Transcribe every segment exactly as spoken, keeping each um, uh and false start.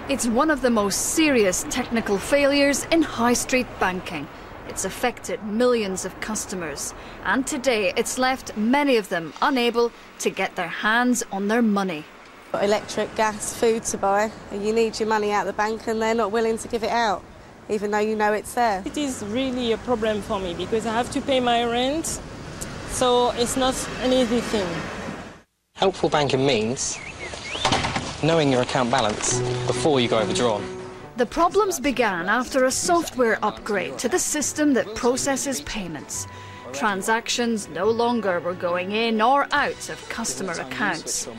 It's one of the most serious technical failures in high street banking. It's affected millions of customers, and today it's left many of them unable to get their hands on their money. Got electric, gas, food to buy, and you need your money out of the bank and they're not willing to give it out, even though you know it's there. It is really a problem for me because I have to pay my rent, so it's not an easy thing. Helpful banking means knowing your account balance before you go overdrawn. The problems began after a software upgrade to the system that processes payments. Transactions no longer were going in or out of customer accounts.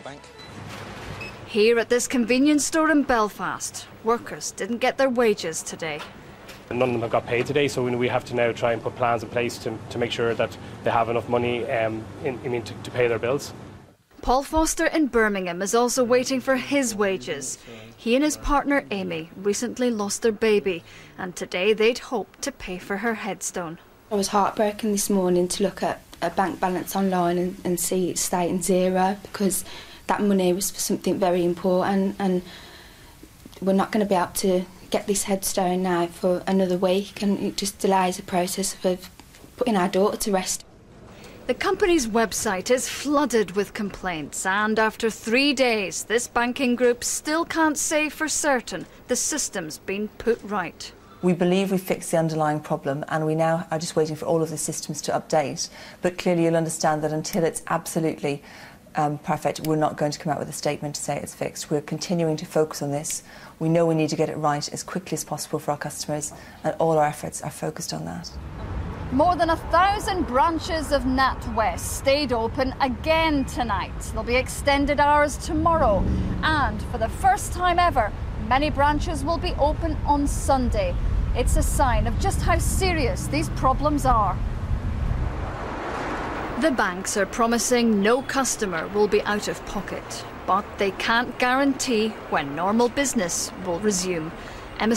Here at this convenience store in Belfast, workers didn't get their wages today. None of them have got paid today, so we have to now try and put plans in place to, to make sure that they have enough money um, in, I mean, to, to pay their bills. Paul Foster in Birmingham is also waiting for his wages. He and his partner Amy recently lost their baby, and today they'd hoped to pay for her headstone. I was heartbroken this morning to look at a bank balance online and, and see it stating zero, because that money was for something very important, and we're not going to be able to get this headstone now for another week, and it just delays the process of putting our daughter to rest. The company's website is flooded with complaints, and after three days, this banking group still can't say for certain the system's been put right. We believe we've fixed the underlying problem, and we now are just waiting for all of the systems to update. But clearly you'll understand that until it's absolutely um, perfect, we're not going to come out with a statement to say it's fixed. We're continuing to focus on this. We know we need to get it right as quickly as possible for our customers, and all our efforts are focused on that. More than a thousand branches of NatWest stayed open again tonight. There'll be extended hours tomorrow, and for the first time ever, many branches will be open on Sunday. It's a sign of just how serious these problems are. The banks are promising no customer will be out of pocket, but they can't guarantee when normal business will resume.